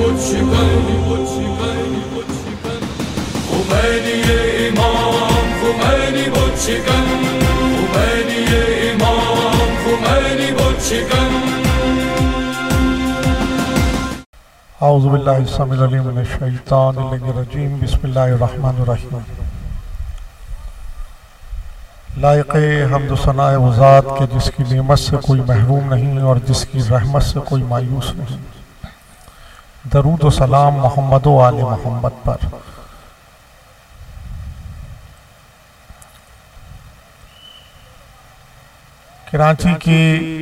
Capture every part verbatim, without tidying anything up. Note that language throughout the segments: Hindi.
औज़ु बिल्लाहि समीउल अलीम मिनश शैतानिर रजीम बिस्मिल्लाहिर रहमानिर रहीम। लायक़े हम्द व सना है वो ज़ात के जिसकी नेमत से कोई महरूम नहीं और जिसकी रहमत से कोई मायूस नहीं। दरूद व सलाम मोहम्मद व आले मोहम्मद पर। कराची की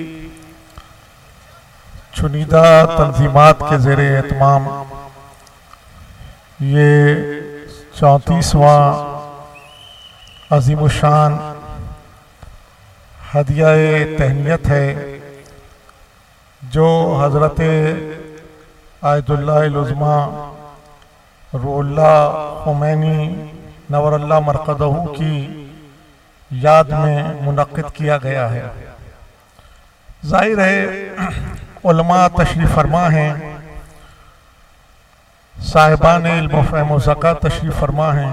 चुनिंदा तंजीमात के ज़ेरे एहतमाम ये चौंतीसवां अज़ीमुशान हदिया-ए तहनियत है जो हज़रत आयतुल्लाह उज़्मा रूहुल्लाह ख़ुमैनी नव्वरल्लाह मरक़दहू की याद में मुनक़्क़िद किया गया है। ज़ाहिर है उलमा तशरीफ़ फरमा हैं, साहिबान इल्म फ़हम व ज़कात तशरीफ़ फरमा हैं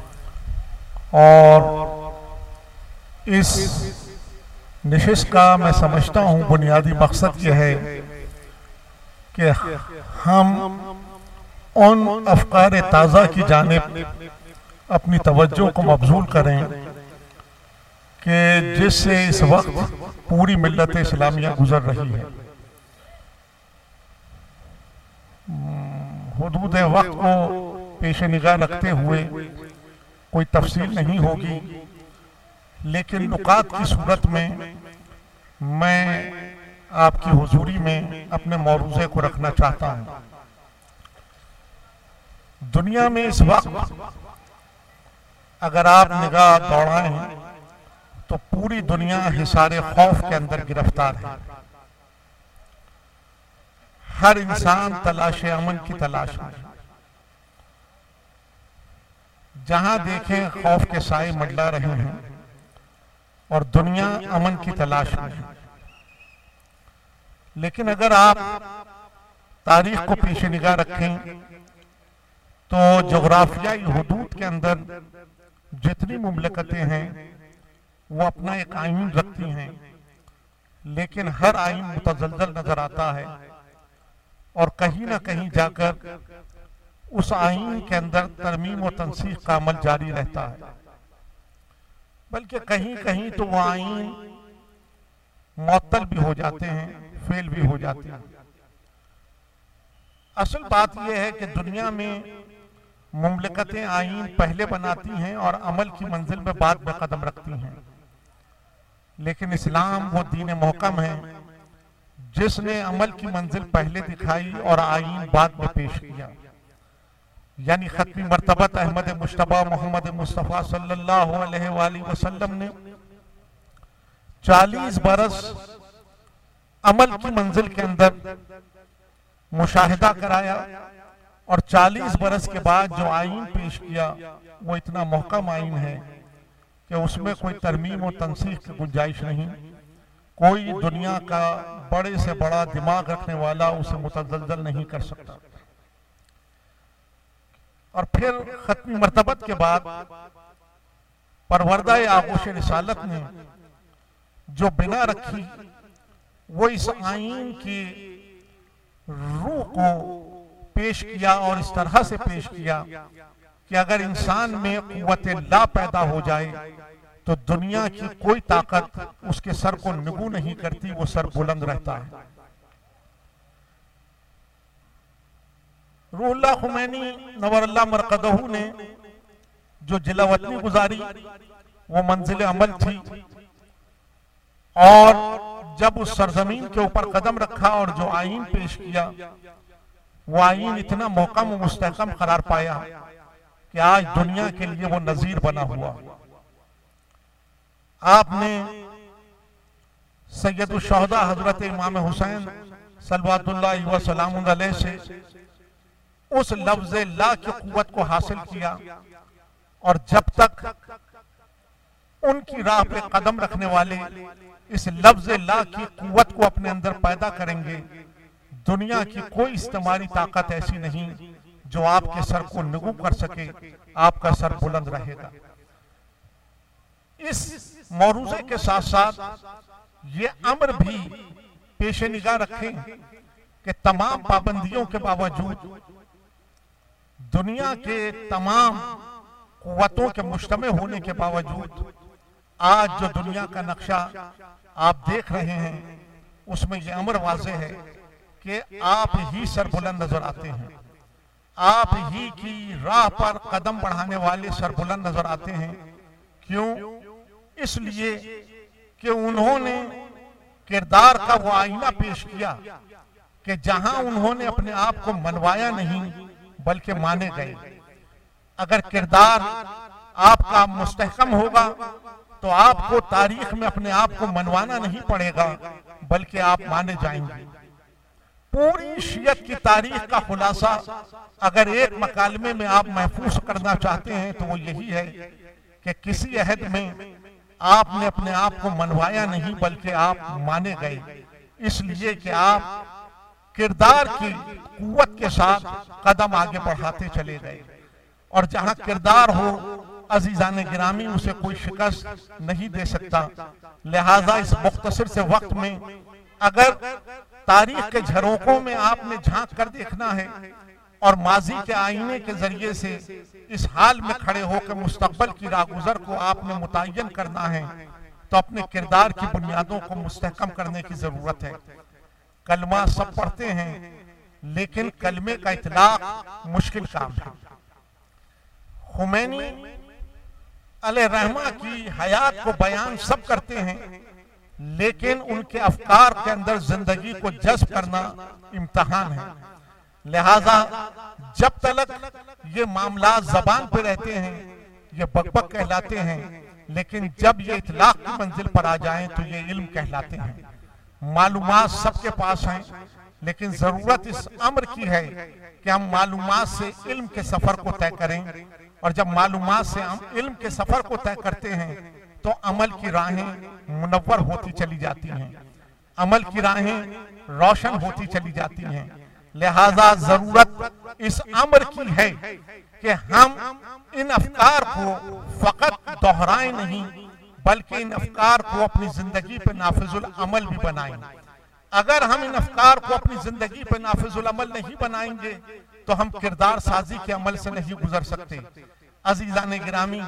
और इस नशिस्त का मैं समझता हूँ बुनियादी मकसद यह है कि हम उन अफ़कार ताज़ा की जानिब अपनी तवज्जो को मबज़ूल करें कि जिससे इस वक्त पूरी मिल्लत इस्लामिया गुज़र रही है। हुदूद वक्त को पेश निगाह रखते हुए कोई तफसील नहीं होगी, लेकिन नुकात की सूरत में मैं आपकी हुजूरी में अपने मौरूज़े को रखना चाहता हूँ। दुनिया में इस वक्त अगर आप निगाह दौड़ाएं तो पूरी दुनिया हिसारे खौफ के अंदर गिरफ्तार है। हर इंसान तलाश अमन की तलाश में, जहां देखें खौफ के साए मंडला रहे हैं और दुनिया अमन की तलाश में है। लेकिन अगर आप तारीख को पेश निगाह रखें तो जोग्राफियाई हुदूद के अंदर जितनी मुमलकतें हैं वो अपना एक आईन रखती हैं, लेकिन हर आईन मुतज़ल्ज़ल नजर आता है और कहीं ना कहीं जाकर उस आईन के अंदर तरमीम और तनसीख का अमल जारी रहता है, बल्कि कहीं कहीं तो वह आईन मुअत्तल भी हो जाते हैं, फेल भी हो जाते हैं। असल बात यह है कि दुनिया में मुमलकतें आईन पहले बनाती हैं और अमल की मंजिल में बाद में कदम रखती हैं, लेकिन इस्लाम वो दीन मोहकम है जिसने अमल की मंजिल पहले दिखाई और आईन बाद में पेश किया। यानी खत्मी मर्तबत अहमद मुश्तबा मोहम्मद मुस्तफ़ा सल्लल्लाहु अलैहि वसल्लम ने चालीस बरस अमल की मंजिल के अंदर मुशाहिदा कराया और चालीस बरस के बाद जो आईन पेश किया वो इतना मोहकम आईन है कि उसमें कोई तरमीम और तनसीख की गुंजाइश नहीं। कोई दुनिया का बड़े से बड़ा दिमाग रखने वाला उसे मुतज़ल्ज़ल नहीं कर सकता। और फिर खत्मी मर्तबत के बाद परवरदा आगोश रिसालत ने जो बिना रखी वो इस आईन की रूह को पेश किया और इस तरह से पेश किया कि अगर इंसान में कुव्वत ला पैदा हो जाए तो दुनिया की कोई ताकत उसके सर को निगू नहीं करती, वो सर बुलंद रहता है। रूहुल्लाह ख़ुमैनी नव्वरल्लाह मरक़दहू ने जो जिलावतनी गुजारी वो मंजिल अमल थी, और जब उस सरजमीन के ऊपर कदम रखा और जो आईन पेश किया वो आईन इतना मोहकम और मुस्तहकम करार पाया कि आज दुनिया के लिए वो नजीर बना हुआ। आपने सैयदुश शुहदा हजरत इमाम हुसैन सल्लल्लाहु अलैहि वसल्लम से उस लफ्ज़ ला की कुव्वत को हासिल किया, और जब तक उनकी राह पे कदम रखने वाले इस लफ्ज़ ला की कुव्वत को अपने अंदर पैदा करेंगे, दुनिया की कोई इस्तेमाली ताकत ऐसी नहीं जो आपके सर को निगू कर सके, आपका सर बुलंद रहेगा। इस मौरूज़े के साथ साथ ये अम्र भी पेश निगाह रखें कि तमाम पाबंदियों के बावजूद, दुनिया के तमाम कुव्वतों के मुश्तमे होने के बावजूद, आज जो दुनिया का नक्शा आप देख रहे हैं उसमें यह अमर वाज़े है कि आप ही सरबुलंद नजर आते हैं, आप ही की राह पर कदम बढ़ाने वाले सरबुलंद नजर आते हैं। क्यों? इसलिए कि उन्होंने किरदार का वो आईना पेश किया कि जहां उन्होंने अपने आप को मनवाया नहीं बल्कि माने गए। अगर किरदार आपका मुस्तहकम होगा तो आपको तारीख में अपने आप को मनवाना नहीं पड़ेगा बल्कि आप माने जाएंगे। पूरी शियत की तारीख का खुलासा अगर एक मकालमे में आप महफूज करना चाहते हैं तो वो यही है कि किसी अहद में आपने अपने आप को मनवाया नहीं बल्कि आप माने गए, इसलिए कि आप किरदार की कुव्वत के साथ कदम आगे बढ़ाते चले गए। और जहां किरदार हो अजीजान गिरामी, उसे कोई शिकस्त नहीं दे सकता। लिहाजा इस मुख्तसर से वक्त में अगर तारीख के झरोकों में आपने झांक कर देखना है और माजी के आईने के जरिए से इस हाल में खड़े होकर मुस्तकबल की रागुजर को आपने मुतय्यन करना है तो अपने किरदार की बुनियादों को मुस्तहकम करने की जरूरत है। कलमा सब पढ़ते हैं लेकिन कलमे का इतलाक मुश्किल काम है। खुमैनी अलैहिर्रहमा की हयात को बयान सब करते हैं लेकिन उनके अफकार के अंदर जिंदगी को जज्ब करना इम्तिहान है। लिहाजा जब तक ये मामला जबान पे रहते हैं ये बकबक कहलाते हैं, लेकिन जब ये इतलाक की मंजिल पर आ जाएं तो ये इल्म कहलाते हैं। मालूमात सबके पास हैं लेकिन जरूरत इस अम्र की है कि हम मालूमात से इल्म के सफर को तय करें, और जब मालूमात से हम इल्म के सफर को तय करते हैं तो अमल की राहें मुनव्वर होती चली जाती हैं, अमल की राहें रोशन होती चली जाती हैं। लिहाजा जरूरत इस अम्र की है कि हम इन अफकार को फकत दोहराएं नहीं बल्कि इन अफकार को अपनी जिंदगी पे नाफिजुल अमल भी बनाएं। अगर हम इन अफकार को अपनी जिंदगी पे नाफिजुल अमल नहीं बनाएंगे तो हम किरदार साजी के अमल से नहीं गुजर सकते। अजीजान गिरामी,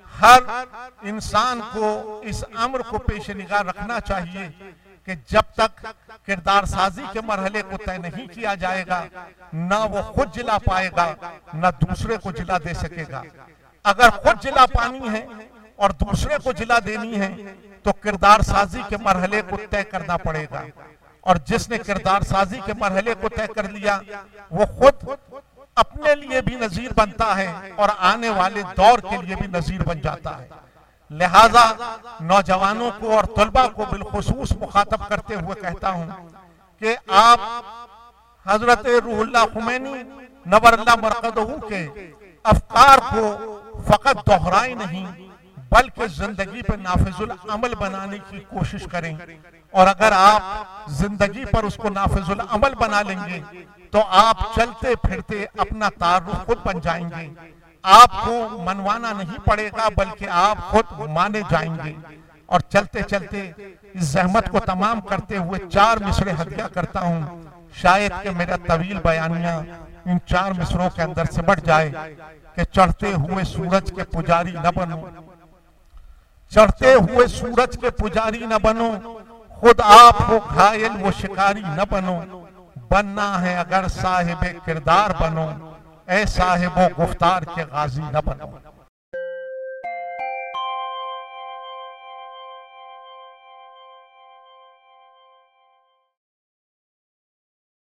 हर इंसान को इस अम्र को पेश निगाह रखना चाहिए कि जब तक किरदार साजी के मरहले को तय नहीं किया जाएगा न वो खुद जिला पाएगा न दूसरे को जिला दे सकेगा। अगर खुद जिला पानी है और दूसरे को जिला देनी है तो किरदार साजी के मरहले को तय करना पड़ेगा, और जिसने किरदार साजी के मरहले को तय कर लिया वो खुद अपने लिए भी नजीर बनता है और आने वाले दौर के लिए भी नजीर बन जाता है। लिहाजा नौजवानों को और तलबा को बिलखुसूस मुखातब करते हुए कहता हूं कि आप हजरत रूहुल्लाह खुमैनी नवरल्लाह मरकदहू के अफकार को फकत दोहराए नहीं बल्कि जिंदगी पर नाफिजुल अमल बनाने की कोशिश करें, और अगर आप जिंदगी पर उसको नाफिजुल अमल बना लेंगे तो आप चलते फिरते अपना तारुफ खुद बन जाएंगे। आपको मनवाना नहीं पड़ेगा बल्कि आप खुद माने जाएंगे। और चलते चलते इस जहमत को तमाम करते हुए चार मिसरे हदिया करता हूँ। शायद कि मेरा तवील बयानिया इन चार मिसरों के अंदर सिमट जाए कि चढ़ते हुए सूरज के पुजारी न बनो, चढ़ते हुए सूरज के पुजारी न बनो, खुद आप हो घायल वो शिकारी न बनो, बनना है अगर साहिब किरदार बनो, ऐ साहिबो गुफ्तार के गाजी न बनो।